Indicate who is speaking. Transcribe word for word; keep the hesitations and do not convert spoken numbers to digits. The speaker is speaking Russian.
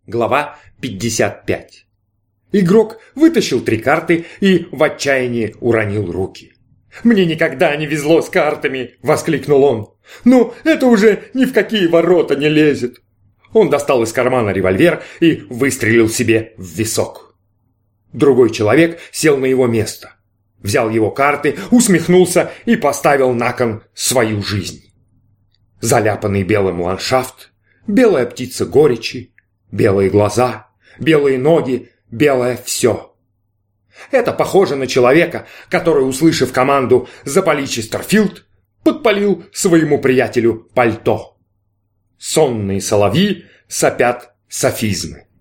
Speaker 1: Глава пятьдесят пять. Игрок вытащил три карты и в отчаянии уронил руки. «Мне никогда не везло с картами!» – воскликнул он. «Ну, это уже ни в какие ворота не лезет!» Он достал из кармана револьвер и выстрелил себе в висок. Другой человек сел на его место, взял его карты, усмехнулся и поставил на кон свою жизнь. Заляпанный белым ландшафт, белая птица горечи, белые глаза, белые ноги, белое все. Это похоже на человека, который, услышав команду «Запали Честерфилд», подпалил своему приятелю пальто. Сонные соловьи сопят софизмы.